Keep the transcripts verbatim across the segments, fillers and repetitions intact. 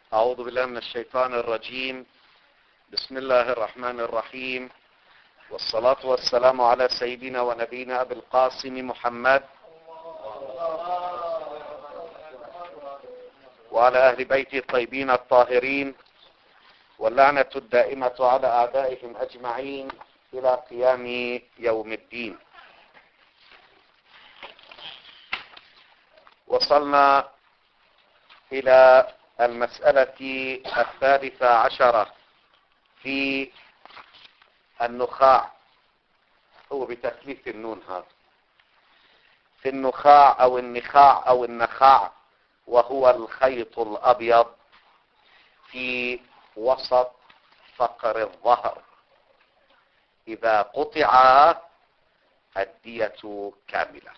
أعوذ بالله من الشيطان الرجيم. بسم الله الرحمن الرحيم، والصلاة والسلام على سيدنا ونبينا أبي القاسم محمد وعلى أهل بيته الطيبين الطاهرين، واللعنة الدائمة على أعدائهم أجمعين إلى قيام يوم الدين. وصلنا إلى المسألة الثالثة عشرة في النخاع، هو بتثليث النون هذا، في النخاع أو النخاع أو النخاع، وهو الخيط الأبيض في وسط فقر الظهر. إذا قطع الدية كاملة.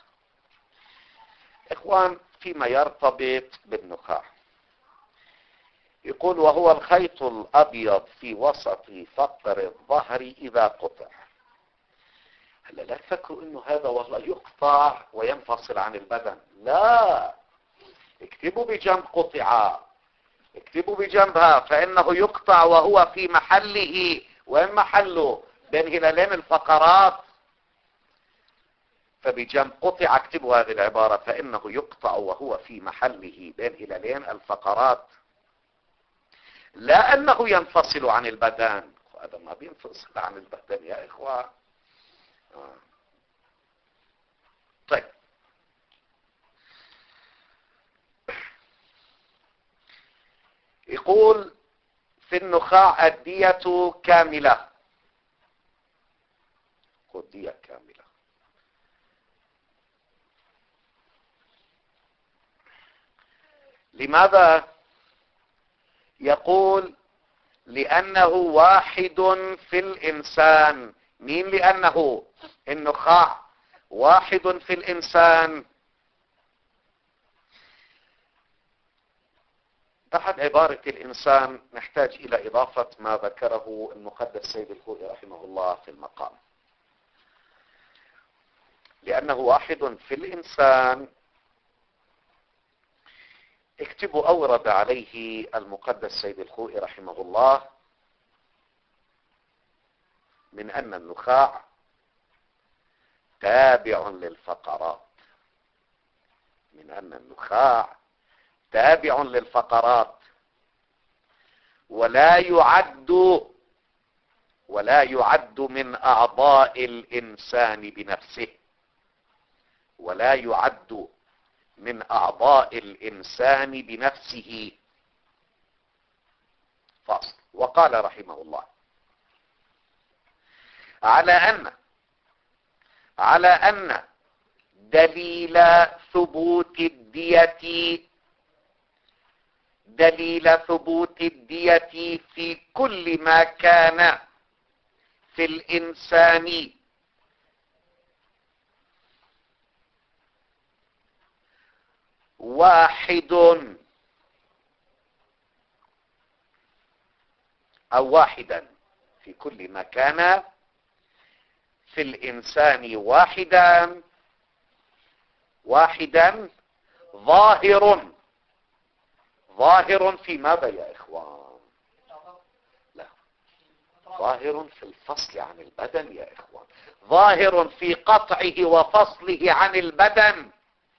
إخوان، فيما يرتبط بالنخاع يقول وهو الخيط الأبيض في وسط فقر الظهر إذا قطع. هلا لا تفكروا إنه هذا والله يقطع وينفصل عن البدن، لا، اكتبوا بجنب قطع، اكتبوا بجنبها، فإنه يقطع وهو في محله. وين محله؟ بين هلالين الفقرات. فبجنب قطع اكتبوا هذه العبارة، فإنه يقطع وهو في محله بين هلالين الفقرات، لا أنه ينفصل عن البدن. هذا ما بينفصل عن البدن يا إخوان. آه. طيب، يقول في النخاع الدية كاملة. الدية كاملة. لماذا؟ يقول لأنه واحد في الإنسان. مين لأنه؟ النخاع واحد في الإنسان. تحت عبارة الإنسان نحتاج إلى إضافة ما ذكره المقدس سيد الخوئي رحمه الله في المقام. لأنه واحد في الإنسان، اكتبوا أورد عليه المقدس سيد الخوئي رحمه الله من أن النخاع تابع للفقرات، من أن النخاع تابع للفقرات ولا يعد ولا يعد من أعضاء الإنسان بنفسه، ولا يعد من أعضاء الإنسان بنفسه. فاصل. وقال رحمه الله على أن على أن دليل ثبوت الدية دليل ثبوت الدية في كل ما كان في الإنسان واحد أو واحدا في كل ما كان في الإنسان واحدا واحدا ظاهر ظاهر في ماذا يا إخوان؟ لا، ظاهر في الفصل عن البدن يا إخوان، ظاهر في قطعه وفصله عن البدن.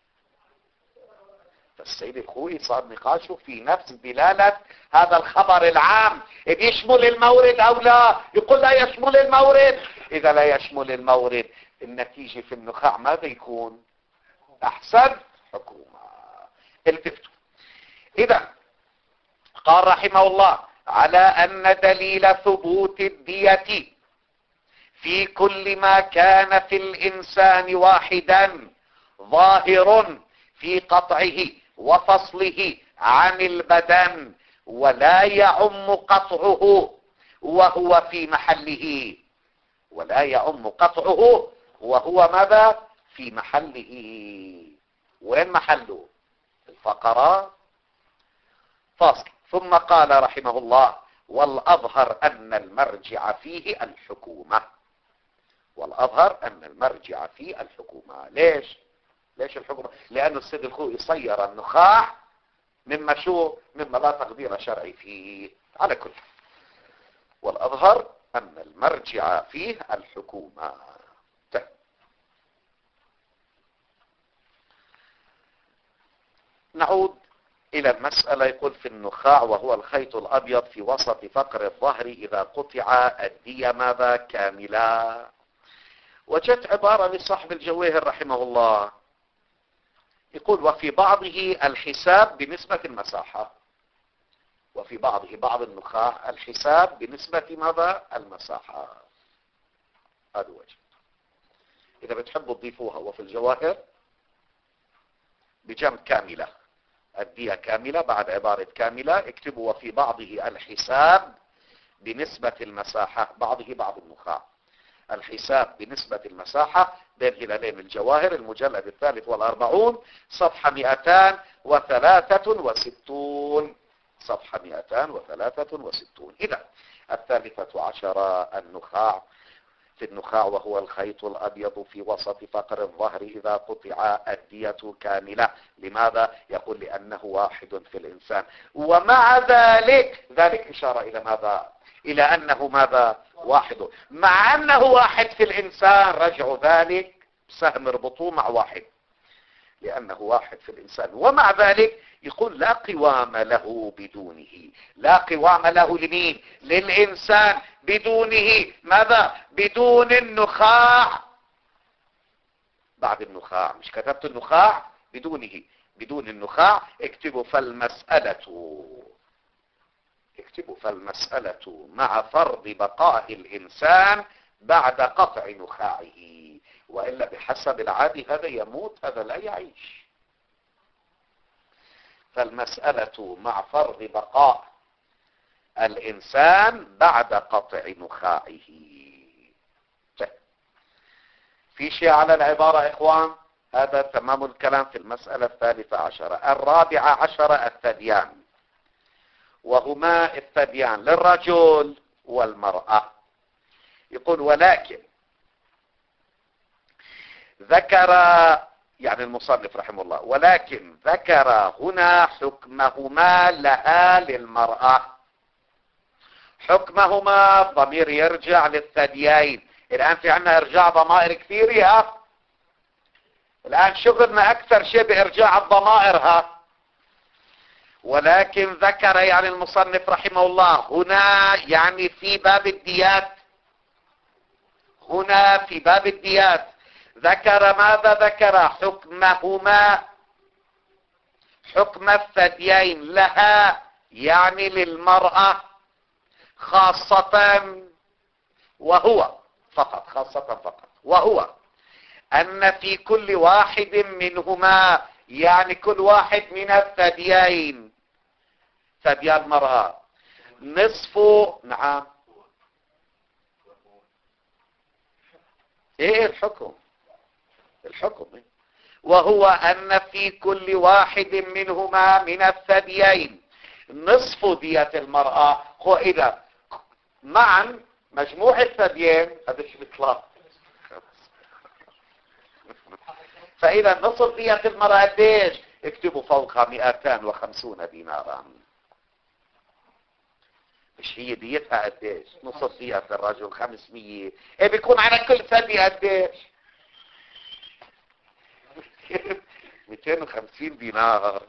فالسيد الخوئي صار نقاشه في نفس دلالة هذا الخبر العام، يشمل المورد أو لا؟ يقول لا يشمل المورد. إذا لا يشمل المورد، النتيجة في النخاع ماذا يكون؟ أحسن حكومة. التفتوا. إذا قال رحمه الله على أن دليل ثبوت الدية في كل ما كان في الإنسان واحدا ظاهر في قطعه وفصله عن البدن ولا يعم قطعه وهو في محله. ولا يعم قطعه وهو ماذا؟ في محله. وين محله؟ الفقرات. فاصل. ثم قال رحمه الله والأظهر أن المرجع فيه الحكومة. والأظهر أن المرجع فيه الحكومة. ليش؟ ليش الحكومة؟ لأن السيد الخوئي صير النخاع مما شو مما لا تقدير شرعي فيه. على كل حال، والأظهر أن المرجع فيه الحكومة. طيب. نعود إلى المسألة. يقول في النخاع وهو الخيط الأبيض في وسط فقر الظهر إذا قطع الدية ماذا؟ كاملة. وجدت عبارة لصاحب الجواهر رحمه الله، يقول وفي بعضه الحساب بنسبة المساحة، وفي بعضه بعض النخاع الحساب بنسبة ماذا؟ المساحة. هذا وجه. إذا بتحبوا تضيفوها وفي الجواهر بجنب كاملة، الدية كاملة بعد عبارة كاملة اكتبوا وفي بعضه الحساب بنسبة المساحة، بعضه بعض النخاع الحساب بنسبة المساحة بين هلالين الجواهر المجلد الثالث والأربعون صفحة مئتان وثلاثة وستون، صفحة مئتان وثلاثة وستون. إذا الثالثة عشرة النخاع. في النخاع وهو الخيط الأبيض في وسط فقر الظهر إذا قطع الدية كاملة. لماذا؟ يقول لأنه واحد في الإنسان، ومع ذلك ذلك إشارة إلى ماذا؟ إلى أنه ماذا؟ واحد. مع أنه واحد في الإنسان رجع ذلك سهم اربطوه مع واحد، لأنه واحد في الإنسان. ومع ذلك يقول لا قوام له بدونه. لا قوام له لمين؟ للإنسان بدونه ماذا؟ بدون النخاع. بعد النخاع، مش كتبت النخاع؟ بدونه، بدون النخاع. اكتبوا فالمسألة، اكتبوا فالمسألة مع فرض بقاء الإنسان بعد قطع نخاعه، وإلا بحسب العادي هذا يموت، هذا لا يعيش. فالمسألة مع فرض بقاء الإنسان بعد قطع نخاعه. في شيء على العبارة إخوان؟ هذا تمام الكلام في المسألة الثالثة عشرة. الرابعة عشرة الثديان، وهما الثديان للرجل والمرأة. يقول ولكن ذكر يعني المصنف رحمه الله، ولكن ذكر هنا حكمهما لها للمرأة. حكمهما ضمير يرجع للثديين. الآن في عنا إرجاع ضمائر كثير، ها الآن شغلنا أكثر شيء بإرجاع الضمائر. ها ولكن ذكر يعني المصنف رحمه الله هنا يعني في باب الديات، هنا في باب الديات ذكر ماذا؟ ذكر حكمهما، حكم الثديين لها يعني للمرأة خاصة، وهو فقط خاصة فقط، وهو أن في كل واحد منهما يعني كل واحد من الثديين، ثديا المرأة نصف، نعم ايه الحكم؟ الحكم إيه؟ وهو أن في كل واحد منهما من الثديين نصف دية المرأة. هو إذا معا مجموع الثديين هذا شو بيطلع؟ فإذا نصف دية المرأة قديش؟ اكتبوا فوقها مئتان وخمسون دينارا. مش هي ديتها قديش؟ نصف دية الرجل خمسمية، ايه بيكون على كل ثدي قديش؟ مئتين وخمسين دينار.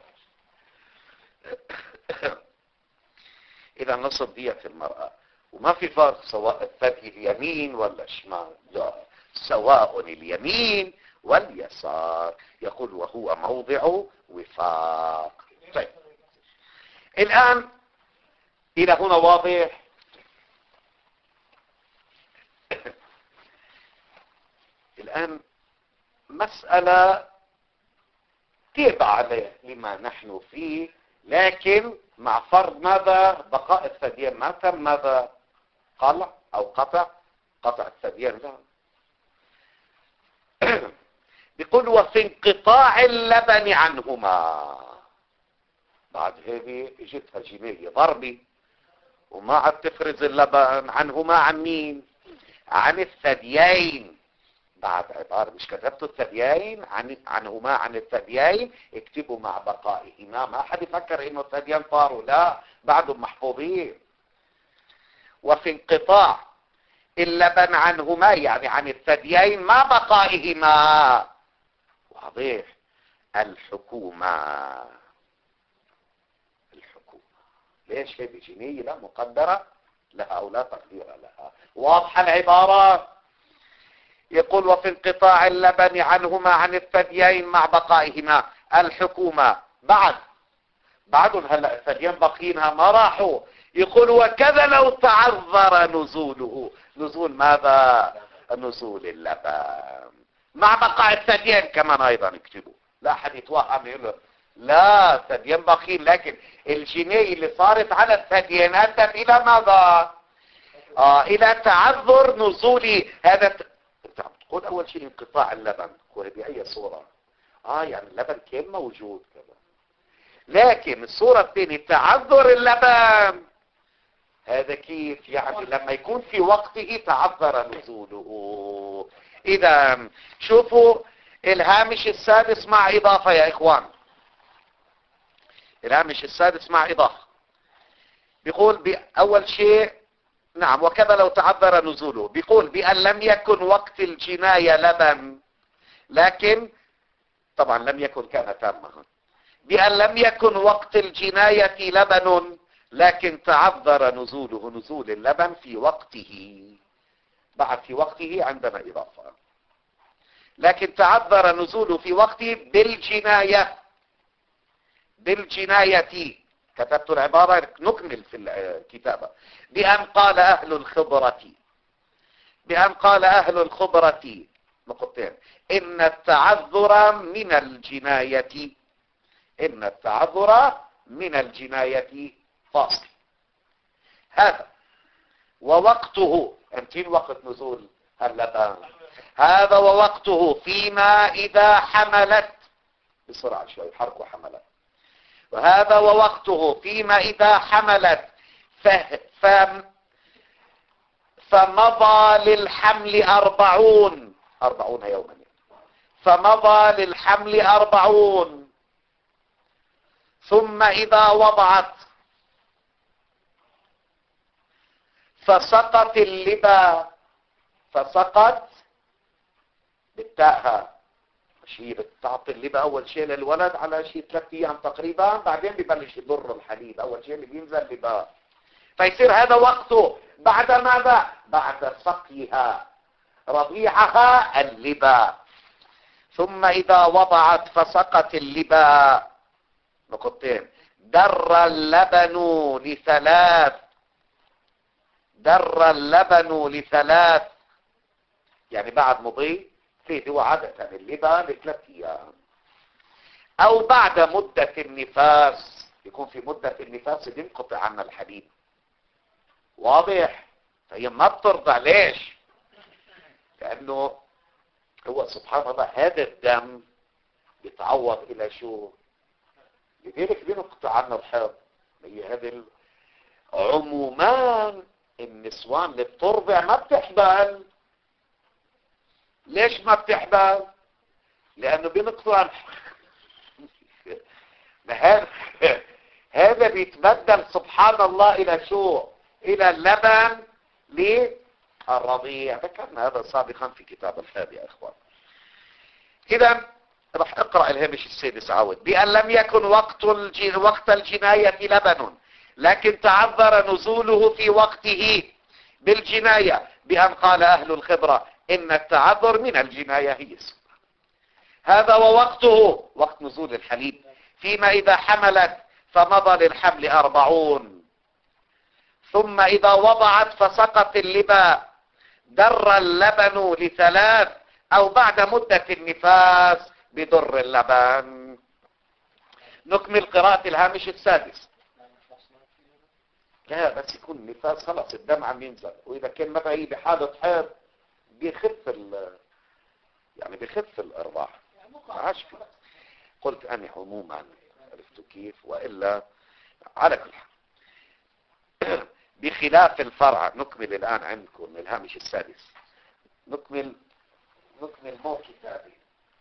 إذا نصف دية المرأة، وما في فرق سواء الثدي اليمين ولا الشمال، لا سواء اليمين واليسار. يقول وهو موضع وفاق. طيب الآن إلى هنا واضح؟ الآن مسألة تابعة لما نحن فيه، لكن مع فرض ماذا؟ بقاء الثديين. ما تم ماذا؟ قلع أو قطع، قطع الثديين لا. بيقول وفي انقطاع اللبن عنهما. بعد هذه اجتها جنيه ضربة وما عاد تفرز اللبن عنهما. عن مين؟ عن الثديين. بعد عبارة مش كتبتوا الثديين عن عنهما عن الثديين اكتبوا مع بقائهما. ما حد يفكر انه الثديين طاروا، لا بعدهم محفوظين. وفي انقطاع اللبن عنهما يعني عن الثديين مع بقائهما. واضح. الحكومة الحكومة ليش هي بجنيه لا مقدرة لها او لا تقدير لها. واضحة العبارة. يقول وفي انقطاع اللبن عنهما عن الثديين مع بقائهما الحكومة. بعد بعدهم هلا الثديين باقيينها ما راحوا. يقول وكذا لو تعذر نزوله. نزول ماذا؟ نزول اللبن مع بقاء الثديين كمان ايضا اكتبوا. لا احد يتوهم يقول له لا الثديين باقيين، لكن الجنيه اللي صارت على الثديين ادت الى ماذا؟ آه الى تعذر نزول هذا. انت عم تقول اول شيء انقطاع اللبن، هو باي صورة؟ اه يعني اللبن كان موجود كذا، لكن الصورة الثانية تعذر اللبن. هذا كيف يعني؟ لما يكون في وقته تعذر نزوله. اذا شوفوا الهامش السادس مع اضافة يا اخوان. الهامش السادس مع اضافة بيقول باول شيء نعم وكذا لو تعذر نزوله. بيقول بأن لم يكن وقت الجناية لبن، لكن طبعا لم يكن كان تاما. بأن لم يكن وقت الجناية لبن لكن تعذر نزوله نزول اللبن في وقته. بعد في وقته عندنا إضافة. لكن تعذر نزوله في وقته بالجناية. بالجناية كتبت العبارة نكمل في الكتابة. بأن قال أهل الخبرة بأن قال أهل الخبرة نقطتين إن التعذر من الجناية إن التعذر من الجناية فاصل. هذا ووقته امتين وقت نزول اللبن. هذا ووقته فيما إذا حملت بسرعة شوي حركوا حملت. وهذا ووقته فيما إذا حملت فهم فمضى للحمل أربعون أربعون يوما. فمضى للحمل أربعون ثم إذا وضعت فسقط اللبا. فسقط بالتاء شيء بتعطي اللبا اول شيء للولد على شيء ثلاث ايام تقريبا، بعدين ببلش يضر الحليب. اول شيء اللي بينزل لبا، فيصير هذا وقته بعد ماذا؟ بعد سقيها رضيعها اللبا. ثم اذا وضعت فسقط اللبا نقطتين. در اللبن لثلاث در اللبن لثلاث يعني بعد مضي فيه هو عادة اللبا لثلاث ايام. او بعد مدة النفاس، يكون في مدة النفاس ينقطع عنا الحليب. واضح؟ فهي ما بترضع. ليش؟ لانه هو سبحان الله هذا الدم يتعوض الى شو؟ لذلك بينقطع عنا الحيض. هي هذه عموما النسوان اللي بترضع ما بتحبل. ليش ما بتحبل؟ لانه بينقطع هذا هذا بيتبدل سبحان الله الى شو؟ الى اللبن للرضيع. ذكرنا هذا سابقا في كتاب الحيض يا اخوان. اذا راح اقرا الهامش السادس عاود. بأن لم يكن وقت الج... وقت الجناية لبن لكن تعذر نزوله في وقته بالجناية. بأن قال أهل الخبرة إن التعذر من الجناية هي السنة. هذا ووقته وقت نزول الحليب فيما إذا حملت فمضى للحمل أربعون. ثم إذا وضعت فسقط اللبا. در اللبن لثلاث أو بعد مدة النفاس بضر اللبن. نكمل قراءة الهامش السادس. لا بس يكون النفاس خلاص الدم عم ينزل، واذا كان مثلا هي بحالة حيض بيخف ال يعني بيخف الارضاع. ما عادش في. قلت انا عموما عرفتوا كيف؟ والا على كل حال بخلاف الفرع. نكمل الان عندكم الهامش السادس. نكمل نكمل مو كتابي.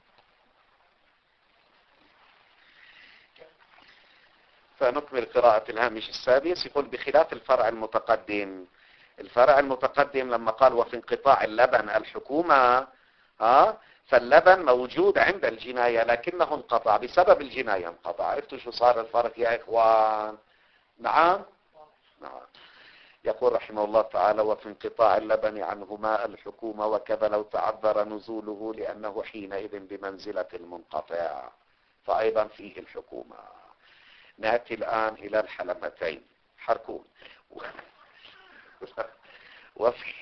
فنكمل قراءة الهامش السادس. يقول بخلاف الفرع المتقدم، الفرع المتقدم لما قال وفي انقطاع اللبن الحكومة، ها فاللبن موجود عند الجناية لكنه انقطع بسبب الجناية، انقطع. عرفتوا شو صار الفرق يا إخوان؟ نعم نعم. يقول رحمه الله تعالى وفي انقطاع اللبن عنهما الحكومة، وكذا لو تعذر نزوله لأنه حينئذ بمنزلة المنقطع فأيضا فيه الحكومة. نأتي الآن إلى الحلمتين. حركون وفي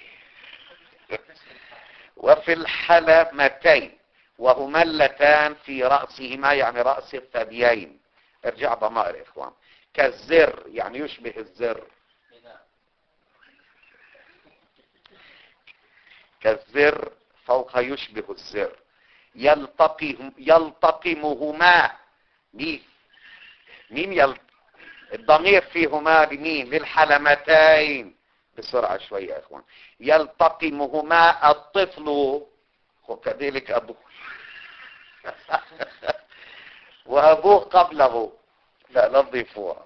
وفي الحلمتين وهما اللتان في رأسهما يعني رأس الثديين. ارجع ضمائر إخوان. كالزر يعني يشبه الزر، كالزر فوق يشبه الزر. يلتقم يلتقمهما مين مين يل... الضمير فيهما بمين؟ للحلمتين. بسرعة شوية يا اخوان. يلتقمهما الطفل وكذلك ابوه وابوه قبله، لا لا تضيفوها.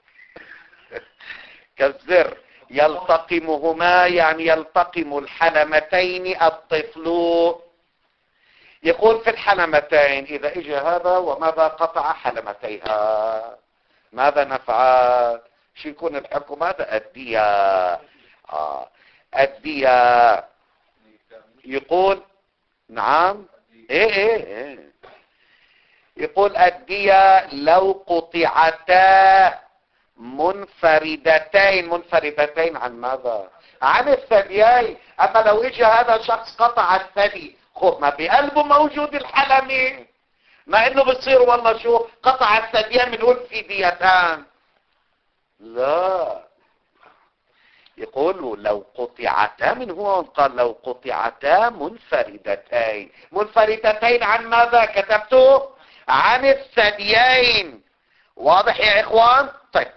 كالزر يلتقمهما يعني يلتقم الحلمتين الطفل. يقول في الحلمتين إذا اجى هذا وماذا قطع حلمتيها ماذا نفعل؟ شو يكون الحكم؟ هذا الدية. آه. الدية. يقول نعم ايه ايه ايه يقول الدية لو قطعتا منفردتين. منفردتين عن ماذا؟ عن الثديين. اما لو اجى هذا شخص قطع الثدي، خب ما بقلبه موجود الحلمي، ما انه بتصير والله شو قطع الثديين بنقول في ديتان. لا، يقول لو قطعتا، من هو قال لو قطعتا منفردتين. منفردتين عن ماذا كتبته؟ عن الثديين. واضح يا اخوان؟ طيب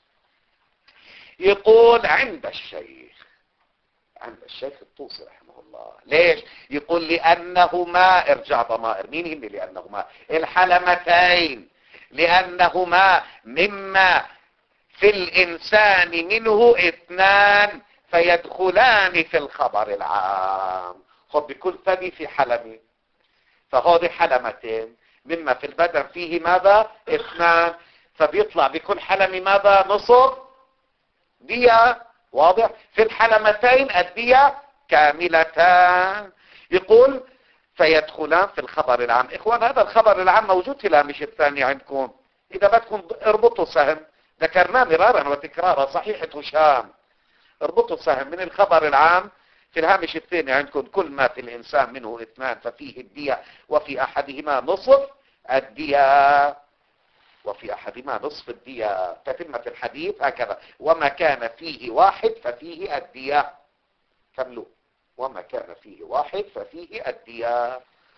يقول عند الشيخ، عند الشيخ الطوسي رحمه الله. ليش؟ يقول لأنهما، ارجع ضمائر مين هم لأنهما؟ الحلمتين. لأنهما مما في الإنسان منه اثنان فيدخلان في الخبر العام. خب بكل ثدي في حلمي، فهذه حلمتين مما في البدن فيه ماذا؟ اثنان، فبيطلع بكل حلم ماذا؟ نصف دية. واضح؟ في الحلمتين الدية كاملتان. يقول فيدخلان في الخبر العام. اخوان هذا الخبر العام موجود في الهامش الثاني عندكم، اذا بدكم اربطوا سهم، ذكرناه مرارا وتكرارا. صحيحة هشام، اربطوا سهم من الخبر العام في الهامش الثاني عندكم. كل ما في الانسان منه اثنان ففيه الدية، وفي احدهما نصف الدية، وفي احدهما نصف الدية. تتمة الحديث هكذا: وما كان فيه واحد ففيه الدية. كملوا: وما كان فيه واحد ففيه الدية.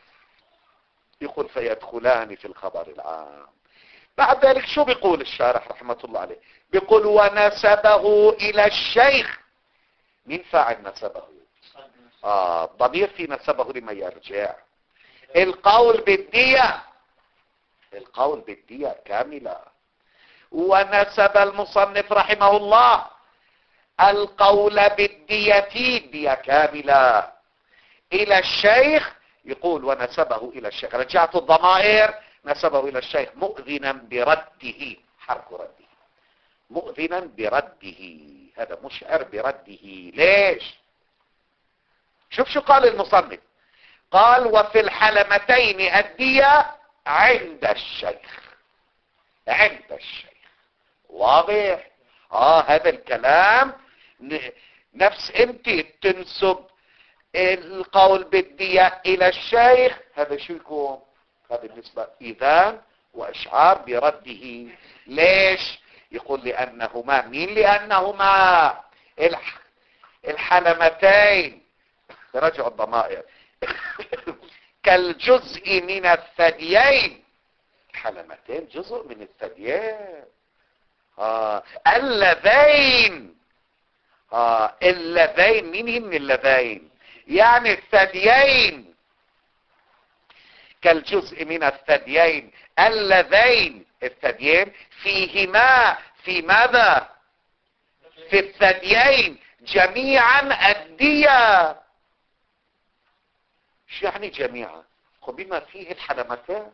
يقول فيدخلان في الخبر العام. بعد ذلك شو بيقول الشارح رحمة الله عليه؟ بيقول ونسبه الى الشيخ. مين فاعل نسبه؟ آه ضمير في نسبه لما يرجع. القول بالدية، القول بالدية كاملة. ونسب المصنف رحمه الله القول بالدية، الدية كاملة، الى الشيخ. يقول ونسبه الى الشيخ، رجعت الضمائر، نسبه الى الشيخ مؤذنا برده، حرف رده، مؤذنا برده. هذا مشعر برده. ليش؟ شوف شو قال المصنف. قال وفي الحلمتين الدية عند الشيخ، عند الشيخ. واضح؟ اه هذا الكلام نفس انت تنسب القول بالدية الى الشيخ، هذا شو يكون؟ هذا بالنسبة اذان واشعار برده. ليش؟ يقول لانهما، مين لانهما؟ الح... الحلمتين، رجعوا الضمائر كالجزء من الثديين. الحلمتين جزء من الثديين. آه. اللذين، آه. اللذين، مين هم اللذين؟ يعني الثديين. كالجزء من الثديين اللذين الثديين فيهما في ماذا؟ في الثديين جميعا الدية. شو يعني جميعا؟ بما فيه الحلمتين.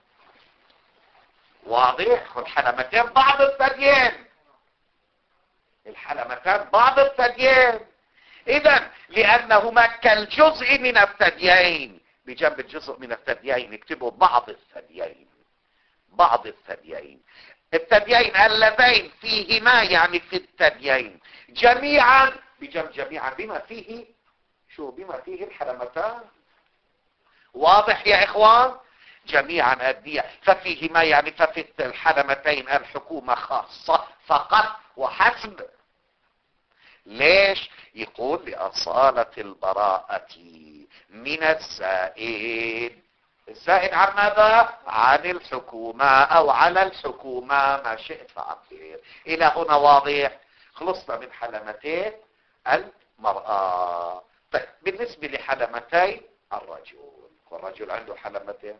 واضح؟ الحلمتين بعض الثديين، الحلمتين بعض الثديين. اذا لانهما كالجزء من الثديين، بجنب الجزء من الثديين اكتبوا بعض الثديين، بعض الثديين، الثديين اللذين فيهما يعني في الثديين جميعا، بجنب جميعا بما فيه شو؟ بما فيه الحلمتان. واضح يا اخوان؟ جميعا الدية، ففيهما يعني ففي الحلمتين الحكومة خاصة فقط وحسب. ليش؟ يقول لأصالة البراءة من الزائد. الزائد عن ماذا؟ عن الحكومة او على الحكومة، ما شئت فعبر. الى هنا واضح؟ خلصنا من حلمتين المرأة. طيب بالنسبة لحلمتين الرجل، والرجل عنده حلمتين.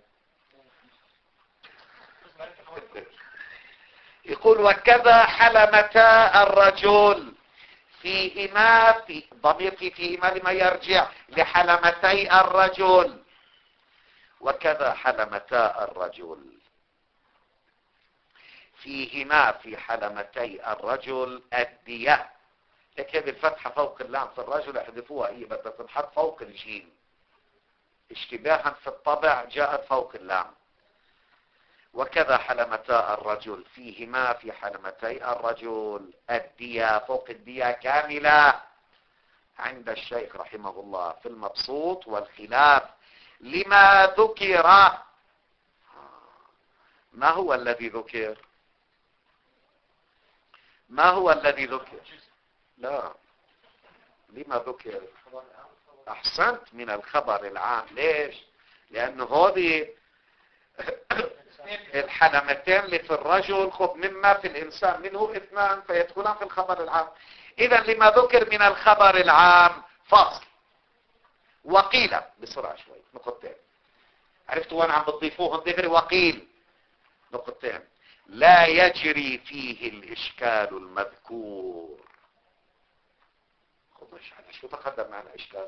يقول وكذا حلمتا الرجل فيهما، في ضمير في فيهما لما يرجع لحلمتي الرجل. وكذا حلمتا الرجل فيهما في حلمتي الرجل الدية. لك هذه الفتحة فوق اللام في الرجل احذفوها، هي بدها تنحط فوق الجيم اشتباها في الطبع، جاءت فوق اللام. وكذا حلمتا الرجل فيهما في حلمتي الرجل الدية، فوق الدية كاملة عند الشيخ رحمه الله في المبسوط والخلاف لما ذكر. ما هو الذي ذكر؟ ما هو الذي ذكر؟ لا، لما ذكر؟ احسنت، من الخبر العام. ليش؟ لانه هذه الحلمتين اللي في الرجل خذ مما في الانسان منه اثنان فيدخلان في الخبر العام. اذا لما ذكر من الخبر العام فصل. وقيل بسرعة شوي نقطتين، عرفتوا وين عم بتضيفوهم دغري؟ وقيل نقطتين لا يجري فيه الاشكال المذكور. خذ شو تقدم معنا اشكال؟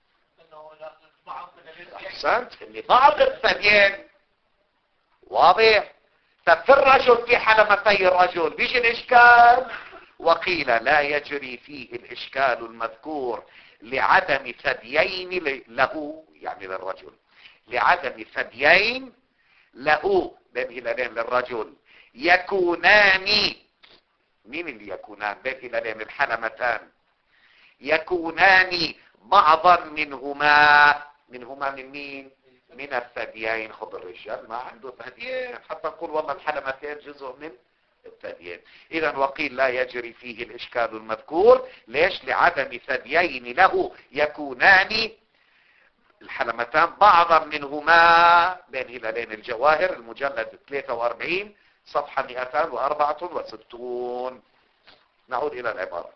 احسنت، اللي بعض الثديين. واضح؟ ففي الرجل في حلمتي الرجل بيجي الاشكال. وقيل لا يجري فيه الاشكال المذكور لعدم ثديين له، يعني للرجل، لعدم ثديين له بين هلالين للرجل يكونان. مين اللي يكونان؟ بين هلالين الحلمتان يكونان بعضا منهما. منهما من مين؟ من الثديين. خذ الرجال ما عنده ثديين حتى نقول والله الحلمتين جزء من الثديين. اذا وقيل لا يجري فيه الاشكال المذكور. ليش؟ لعدم ثديين له يكونان الحلمتان بعضا منهما بين هلالين الجواهر المجلد ثلاثة وأربعين صفحة مئتين وأربعة وستين. نعود الى العبارة.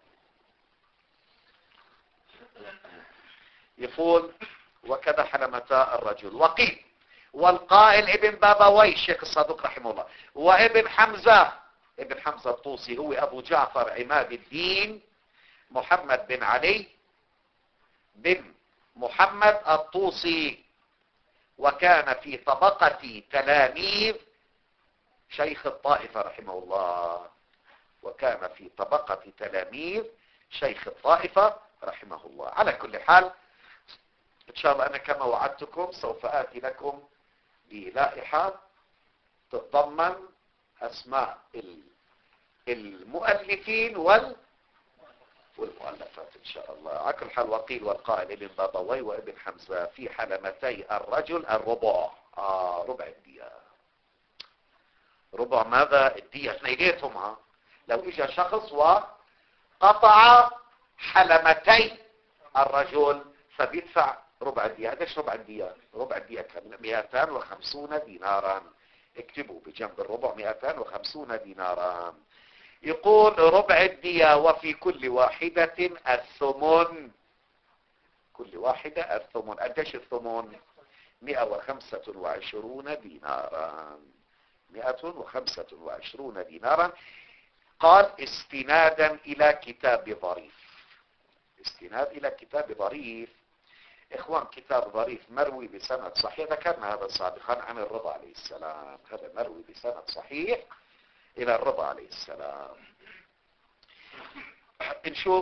يقول وكذا حلمتا الرجل. وقيل والقائل ابن بابوي الشيخ الصادق رحمه الله، وابن حمزة، ابن حمزة الطوسي هو ابو جعفر عماد الدين محمد بن علي بن محمد الطوسي، وكان في طبقة تلاميذ شيخ الطائفة رحمه الله. وكان في طبقة تلاميذ شيخ الطائفة رحمه الله. على كل حال ان شاء الله انا كما وعدتكم سوف اتي لكم بلائحة تتضمن اسماء المؤلفين وال والمؤلفات ان شاء الله. على كل حال وقيل والقائل ابن بابوي وابن حمزة في حلمتي الرجل الربع. آه ربع الدية. ربع ماذا؟ الدية اثنيناتهم. ها لو اجى شخص وقطع حلمتي الرجل فبيدفع ربع الدية. قديش ربع الدية؟ ربع الدية مئتين وخمسين دينارا. اكتبوا بجنب الربع مئتين وخمسين دينارا. يقول ربع الدية وفي كل واحدة الثمن. كل واحدة الثمن. قديش الثمن؟ مئة وخمسة وعشرون دينارا. مئة وخمسة وعشرون دينارا. قال استنادا إلى كتاب ظريف. استناد إلى كتاب ظريف. إخوان كتاب ظريف مروي بسند صحيح، ذكرنا هذا سابقا عن الرضا عليه السلام. هذا مروي بسند صحيح إلى الرضا عليه السلام. نشوف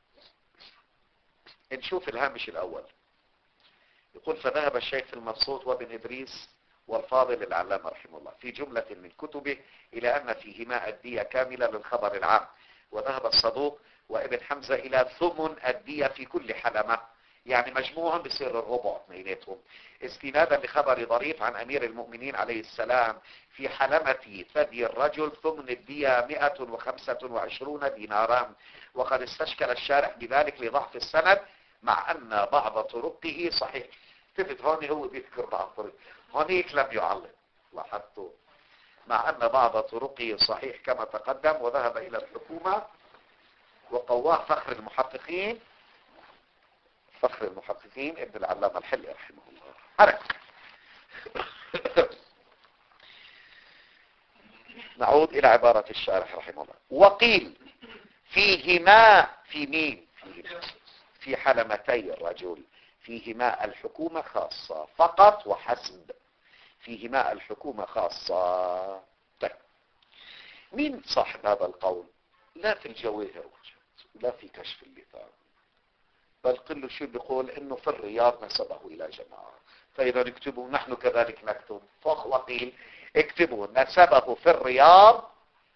نشوف الهامش الأول. يقول فذهب الشيخ المبسوط وابن إدريس والفاضل العلامة رحمه الله في جملة من كتبه إلى أن فيهما الدية كاملة للخبر العام، وذهب الصدوق وابن حمزة إلى ثمن الدية في كل حلمة، يعني مجموعهم بصير الربع اثنيناتهم، استنادا لخبر ظريف عن أمير المؤمنين عليه السلام في حلمة ثدي الرجل ثمن الدية مئة وخمسة وعشرون دينارا. وقد استشكل الشارح بذلك لضعف السند مع أن بعض طرقه صحيح. تفت هون هو بيذكر بعض طرق، هونيك لم يعلق، لاحظتوا، مع أن بعض طرقه صحيح كما تقدم. وذهب إلى الحكومة وقواه فخر المحققين فخر المحققين ابن العلامة الحلي رحمه الله. حرك. نعود إلى عبارة الشارح رحمه الله. وقيل فيهما في مين فيهما في حلمتي الرجل فيهما الحكومة خاصة فقط وحسب. فيهما الحكومة خاصة. طيب مين صاحب هذا القول؟ لا في الجواهر وجد ولا في كشف اللثام، بل كل شيء بيقول انه في الرياض نسبه الى جماعة. فاذا اكتبوا نحن كذلك نكتب فوق. وقيل اكتبوا نسبه في الرياض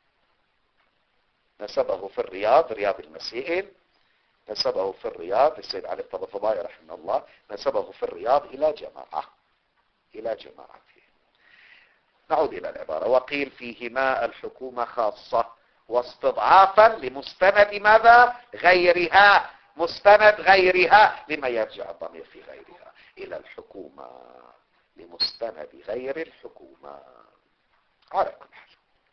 نسبه في الرياض رياض المسائل نسبه في الرياض السيد علي الطبطبائي رحمه الله نسبه في الرياض الى جماعة الى جماعة. نعود الى العبارة. وقيل فيهما الحكومة خاصة واستضعافا لمستند ماذا غيرها. مستند غيرها لما يرجع الضمير في غيرها الى الحكومة لمستند غير الحكومة. على كل حال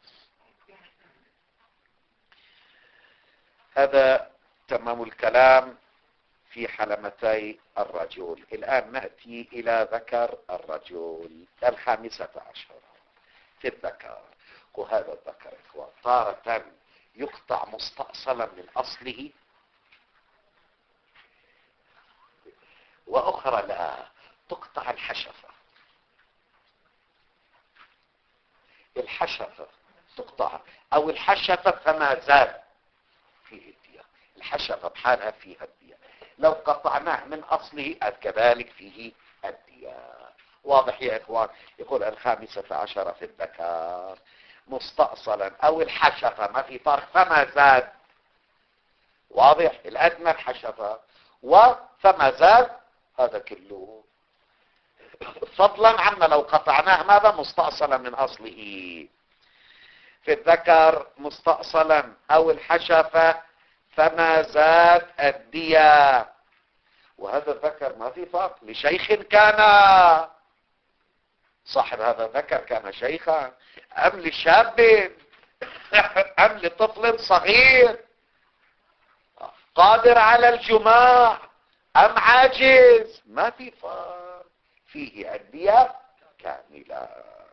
هذا تمام الكلام في حلمتي الرجل. الآن نأتي إلى ذكر الرجل الخامسة عشر في الذكر. وهذا الذكر إخوان تارة يقطع مستأصلا من أصله، وأخرى لا تقطع الحشفة. الحشفة تقطع أو الحشفة فما زال فيه الدية. الحشفة بحالها فيها الدية. لو قطعناه من أصله كذلك فيه الدية. واضح يا إخوان؟ يقول الخامسة عشرة في الذكر مستأصلا أو الحشفة ما في فرق فما زاد. واضح؟ الأدنى الحشفة وفما زاد هذا كله، فضلا عما لو قطعناه ماذا مستأصلا من أصله. في الذكر مستأصلا أو الحشفة فما زاد الدية. وهذا الذكر ما في فرق لشيخ كان صاحب هذا الذكر كان شيخا أم لشاب أم لطفل صغير قادر على الجماع أم عاجز، ما في فرق، فيه الدية كاملة.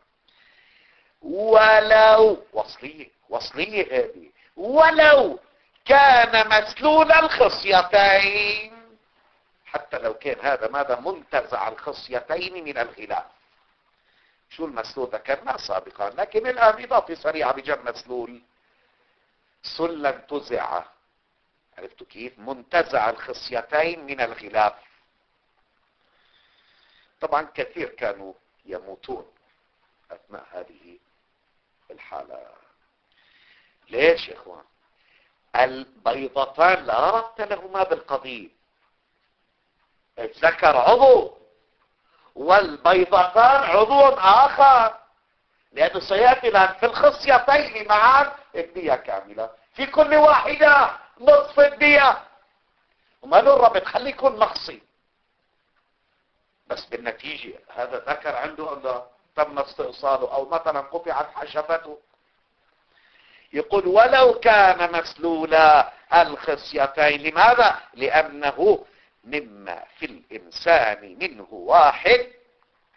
ولو وصلية وصلية هذه ولو كان مسلول الخصيتين، حتى لو كان هذا ماذا منتزع الخصيتين من الغلاف. شو المسلول ذكرنا سابقا، لكن الآن إضافة سريعة بجمع مسلول. سلا انتزع، عرفتوا كيف؟ منتزع الخصيتين من الغلاف. طبعا كثير كانوا يموتون أثناء هذه الحالة. ليش يا إخوان؟ البيضتان لا ربط لهما بالقضيب. الذكر عضو والبيضتان عضو آخر، لأنه سيأتي الآن في الخصيتين معا الدية كاملة، في كل واحدة نصف الدية. وما له الربط، خليه يكون مخصي. بس بالنتيجة هذا ذكر عنده أنه تم استئصاله أو مثلا قطعت حشفته. يقول ولو كان مسلولا الخصيتين. لماذا؟ لأنه مما في الإنسان منه واحد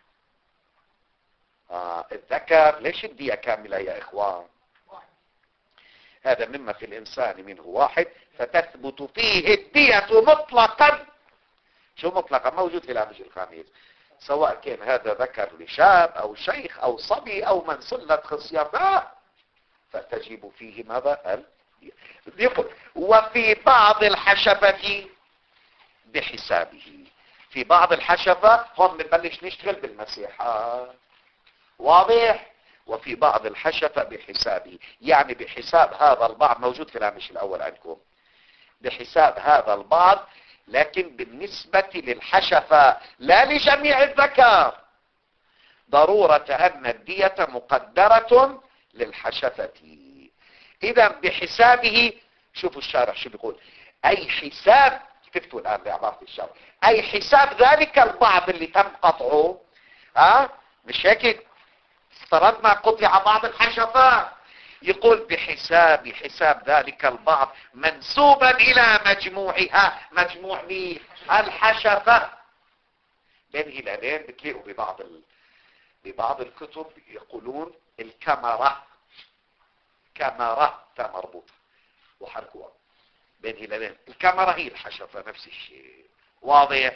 آه الذكر ليش الدية كاملة يا إخوان؟ هذا مما في الإنسان منه واحد فتثبت فيه الدية مطلقا. شو مطلقا؟ موجود في الهامش الخامس، سواء كان هذا ذكر لشاب أو شيخ أو صبي أو من سلت خصيته، فتجب فيه ماذا؟ يقول وفي بعض الحشفة بحسابه. في بعض الحشفة هم بنبلش نشتغل بالمسيحة، واضح؟ وفي بعض الحشفة بحسابه، يعني بحساب هذا البعض، موجود في الهامش الأول عندكم، بحساب هذا البعض، لكن بالنسبة للحشفة لا لجميع الذكر، ضرورة أن الدية مقدرة للحشفة. إذا بحسابه، شوفوا الشارح شو بيقول، أي حساب، كتبتوا الآن بعبارة الشارح، أي حساب ذلك البعض اللي تم قطعه. ها أه؟ مش هيك افترضنا قطع بعض الحشفات، يقول بحساب حساب ذلك البعض منسوبا إلى مجموعها. مجموع مين؟ الحشفة. بين هلالين بتلاقوا ببعض ال... ببعض الكتب يقولون الكاميرا، كاميرا تا مربوطة وحركوها بين هلالين، الكاميرا هي الحشفة نفس الشيء، واضح؟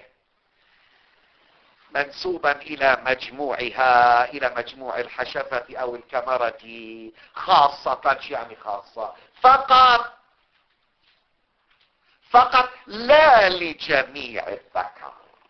منسوبا إلى مجموعها، إلى مجموع الحشفة أو الكاميرا، خاصة، يعني خاصة فقط، فقط لا لجميع الذكر.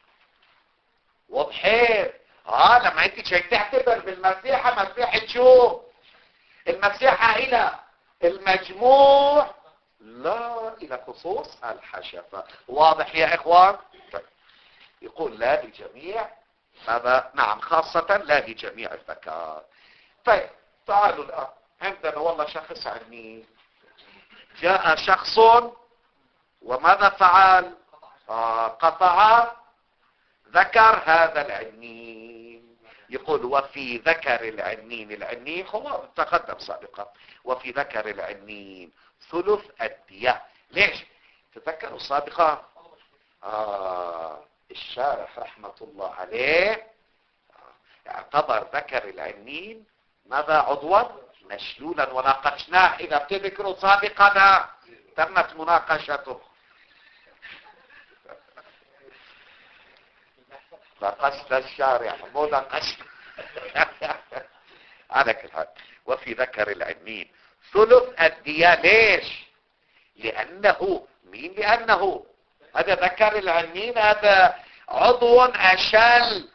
وضحين؟ اه لما انت شايف تعتبر بالمسيحة، مسيحة شو؟ المسيحة إلى المجموع لا إلى خصوص الحشفة. واضح يا إخوان؟ يقول لا لجميع ماذا؟ نعم خاصة لا لجميع الذكر. طيب تعالوا الآن، عندنا والله شخص عني، جاء شخص وماذا فعل؟ آه قطع ذكر هذا العنين. يقول وفي ذكر العنين، العنين هو تقدم سابقا، وفي ذكر العنين ثلث الدية. ليش؟ تذكروا سابقا آه الشارح رحمة الله عليه اعتبر ذكر العنين ماذا؟ عضوا مشلولا، وناقشناه إذا بتذكروا سابقا، تمت مناقشته. ناقشت الشارع مو ناقشت على كل حال. وفي ذكر العنين ثلث الدية. ليش؟ لأنه مين؟ لأنه هذا ذكر العنين، هذا عضو أشل،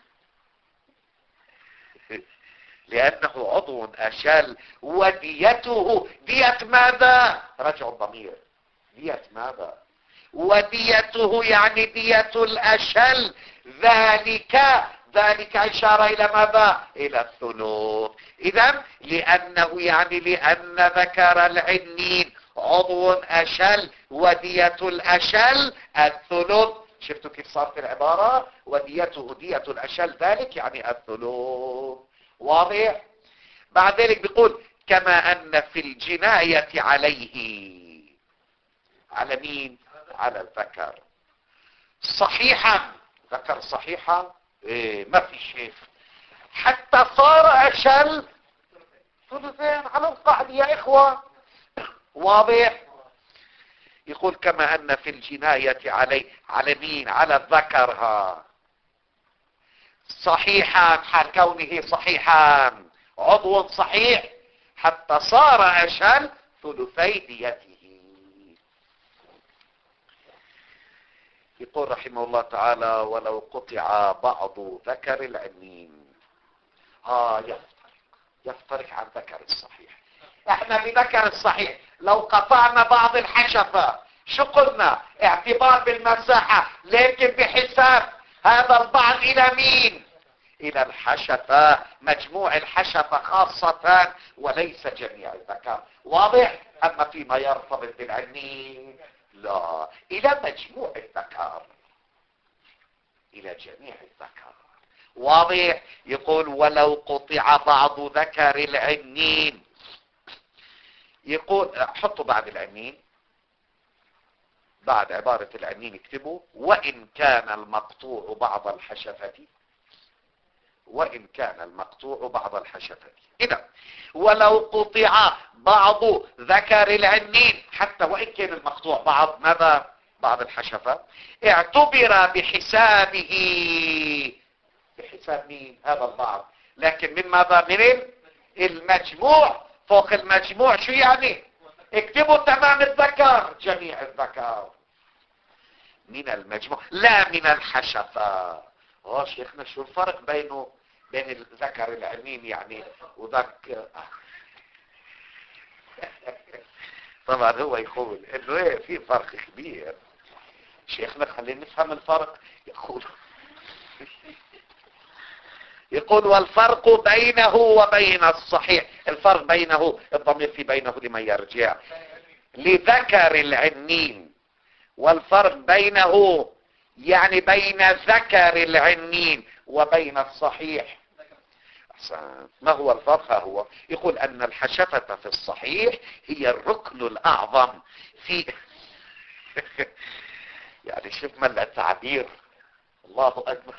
لأنه عضو أشل، وديته دية ماذا؟ رجعوا الضمير، دية ماذا؟ وديته يعني دية الأشل، ذلك ذلك إشارة إلى ماذا؟ إلى الثلث. إذن لأنه يعني لأن ذكر العنين عضو أشل، ودية الأشل الثلث. شفتوا كيف صارت العبارة؟ وديته دية الأشل ذلك يعني الثلث. واضح؟ بعد ذلك بيقول كما أن في الجناية عليه، على مين؟ على الذكر صحيحا، ذكر صحيحا إيه ما في شيء، حتى صار أشل ثلثين على القاعدة يا إخوة. واضح؟ يقول كما أن في الجناية عليه، على مين؟ على الذكر، ها صحيحا، حال كونه صحيحا، عضو صحيح، حتى صار أشل ثلثي ديته. يقول رحمه الله تعالى ولو قطع بعض ذكر العنين، اه يفترق، يفترق عن ذكر الصحيح. احنا بذكر الصحيح لو قطعنا بعض الحشفة شو قلنا؟ اعتبار بالمساحة، لكن بحساب هذا البعض الى مين؟ الى الحشفة، مجموع الحشفة خاصة وليس جميع الذكر. واضح؟ اما فيما يرتبط بالعنين لا، الى مجموع الذكر، الى جميع الذكر. واضح؟ يقول ولو قطع بعض ذكر العنين، يقول حطوا بعد العنين، بعد عبارة العنين اكتبوا وإن كان المقطوع بعض الحشفة، وإن كان المقطوع بعض الحشفة. إذا ولو قطع بعض ذكر العنين حتى وإن كان المقطوع بعض ماذا بعض الحشفة اعتبر بحسابه، بحساب مين هذا البعض، لكن من ماذا من المجموع. فوق المجموع شو يعني؟ اكتبوا تمام الذكر جميع الذكر من المجموع لا من الحشفة. اه شيخنا شو الفرق بينه بين الذكر العنين يعني وذاك؟ طبعا هو يقول انه ايه في فرق كبير. شيخنا خلينا نفهم الفرق. يقول يقول والفرق بينه وبين الصحيح، الفرق بينه الضمير في بينه لمن يرجع لذكر العنين، والفرق بينه يعني بين ذكر العنين وبين الصحيح. ما هو الفرق؟ هو يقول ان الحشفة في الصحيح هي الركن الاعظم في يعني شوف ما التعبير، الله اكبر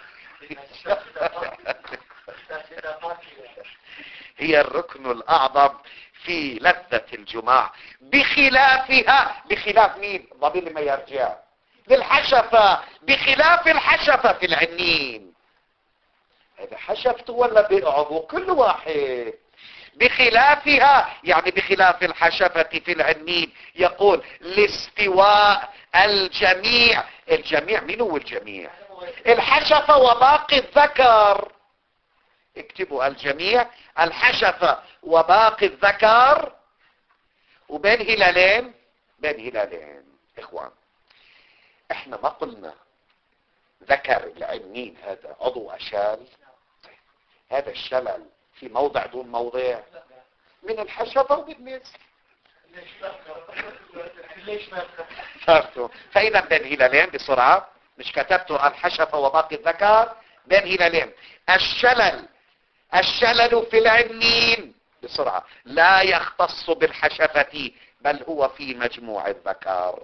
هي الركن الاعظم في لذة الجماع، بخلافها بخلاف مين؟ ضمير ما يرجع للحشفة، بخلاف الحشفة في العنين. هذا حشفته ولا بيقعضه كل واحد بخلافها، يعني بخلاف الحشفة في العنين. يقول لاستواء الجميع، الجميع من هو الجميع؟ الحشفة وباقي الذكر. اكتبوا الجميع الحشفة وباقي الذكر، وبين هلالين بين هلالين. اخوان احنا ما قلنا ذكر العنين هذا عضو اشال؟ هذا الشلل في موضع دون موضع من الحشفة وبالنسبة فإذا بين هلالين بسرعة، مش كتبته الحشفة وباقي الذكر، بين هلالين. الشلل الشلل في العنين بسرعة لا يختص بالحشفة بل هو في مجموع الذكر.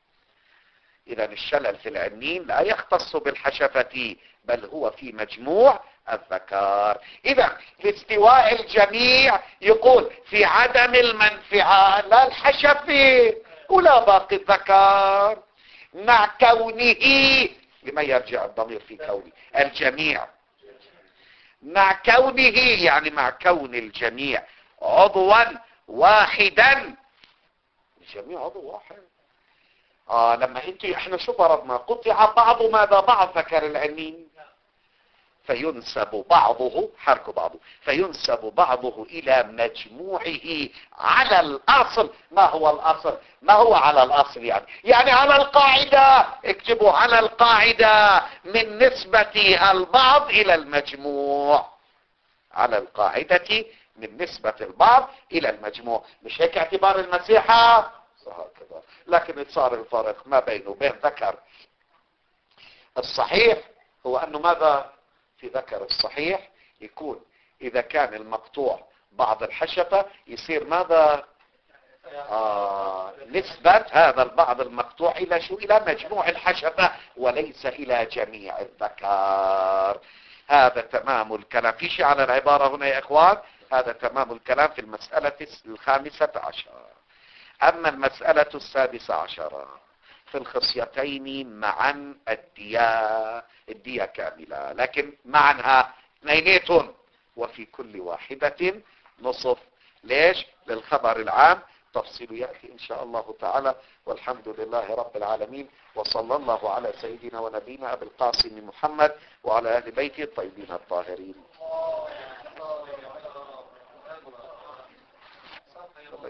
إذا الشلل في العنين لا يختص بالحشفة بل هو في مجموع الذكر. إذا لاستواء الجميع يقول في عدم المنفعة لا الحشفة ولا باقي الذكر، مع كونه لما يرجع الضمير في كونه الجميع، مع كونه يعني مع كون الجميع عضوا واحدا. الجميع عضو واحد. اه لما انت احنا شو فرضنا؟ قطع بعض ماذا بعض ذكر العنين، فينسب بعضه حرك بعضه فينسب بعضه الى مجموعه على الاصل. ما هو الاصل؟ ما هو على الاصل يعني يعني على القاعدة. اكتبوا على القاعدة من نسبة البعض الى المجموع، على القاعدة من نسبة البعض الى المجموع. مش هيك اعتبار المسيحة؟ هكذا. لكن صار الفرق ما بينه وبين ذكر الصحيح هو انه ماذا في ذكر الصحيح يكون اذا كان المقطوع بعض الحشفة يصير ماذا آه نسبة هذا البعض المقطوع الى شو؟ الى مجموع الحشفة وليس الى جميع الذكر. هذا تمام الكلام. في شيء على العبارة هنا يا اخوان؟ هذا تمام الكلام في المسألة الخامسة عشر. اما المسألة السادسة عشر في الخصيتين معا الدية الدية كاملة، لكن معنها اثنينيتون وفي كل واحدة نصف. ليش؟ للخبر العام. تفصيل يأتي إن شاء الله تعالى. والحمد لله رب العالمين، وصلى الله على سيدنا ونبينا أبي القاسم محمد وعلى أهل بيته الطيبين الطاهرين.